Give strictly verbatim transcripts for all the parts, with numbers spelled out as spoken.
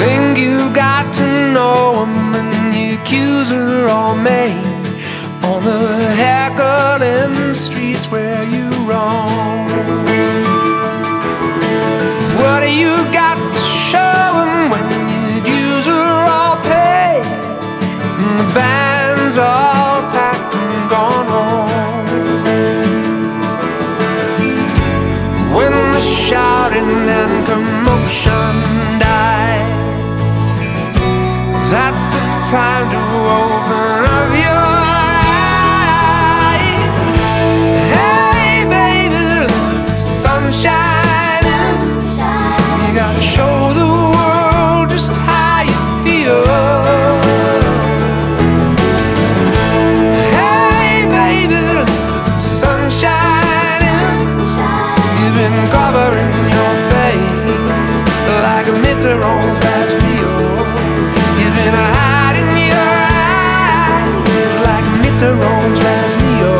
think you got to know 'em, and the accuser all made on the heckling streets where you roam. What do you got to show 'em when the dues are all paid and the band's all packed and gone home? When the shouting and commotion dies, that's the time to open up your eyes. Hey baby, the sun's shining. You gotta show the world just how you feel. Hey baby, the sun's shining. You've been covering your face like a Mitterrand's last meal. You've been hiding your eyes like Mitterrand's last meal.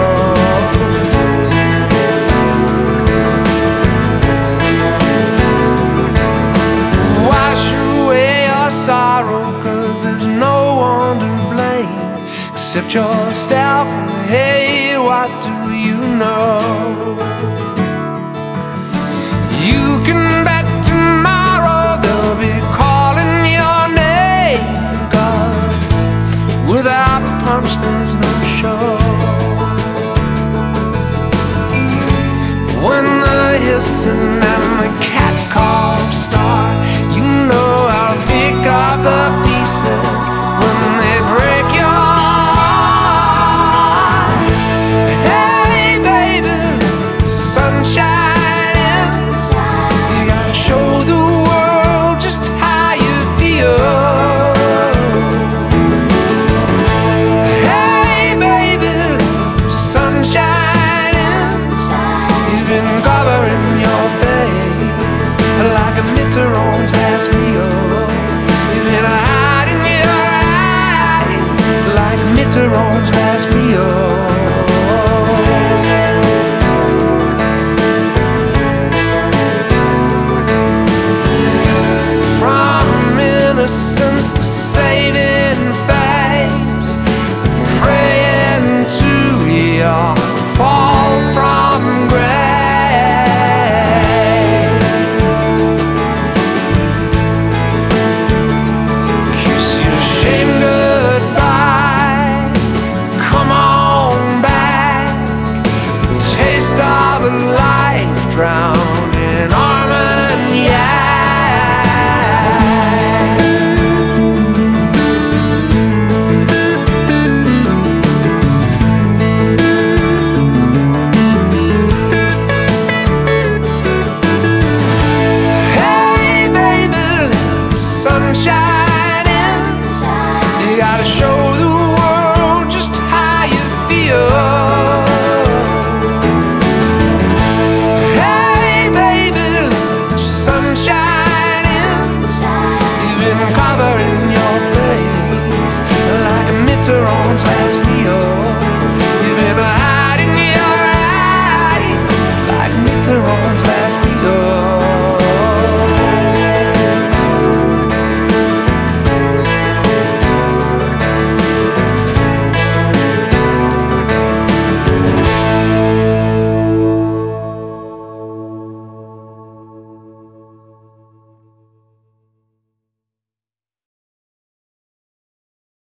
Wash away your sorrow, 'cause there's no one to blame except yourself. And hey, what do you know? You can